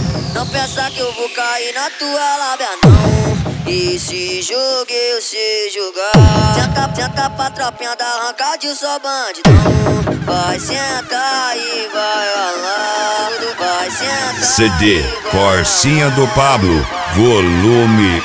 Não pensa que eu vou cair na tua lábia não. E se jogue, eu sei jogar. Senta pra tropinha da arrancada, só bandidão. Vai sentar e vai ralar. Vai sentar. CD Corsinha do Pablo, volume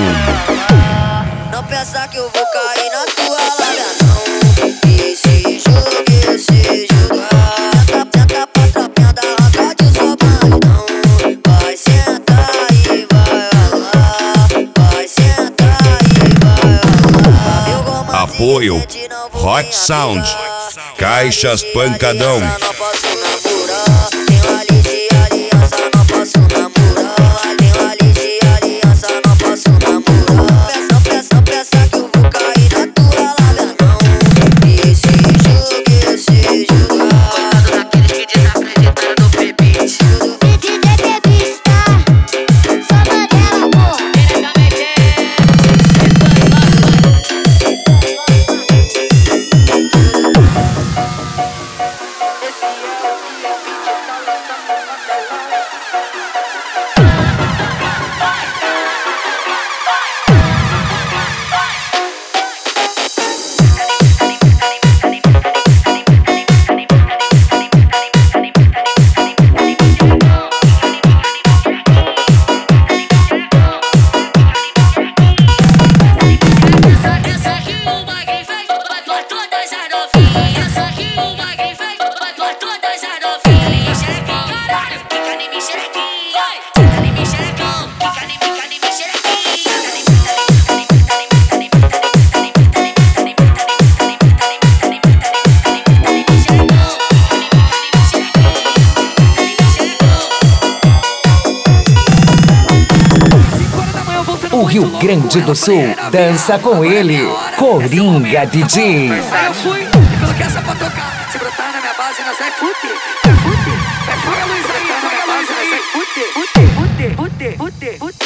1. Não pensa que eu vou cair na tua lábia não. E se jogue, eu sei jogar. Senta pra tropinha da arrancada, só bandidão. Vai sentar e vai ralar. Vai sentar e vai ralar. Apoio Hot Sound, Caixas Pancadão. Não posso namorar. Tenho ali de aliança, não posso namorar. Tenho ali de aliança, não posso namorar. Pensa que eu vou cair na tua lábia não. E se jogue, eu sei jogar. Coitado daqueles que desacreditaram no P-Beat. Só Mandela, amor. O Rio Grande do Sul dança com ele, Coringa DJ. Aí eu fui e coloquei essa pra tocar. Se brotar na minha base, nós vai fuder. Vai fuder. Vai fuder a luz aí, vai a luz aí. Vai fuder.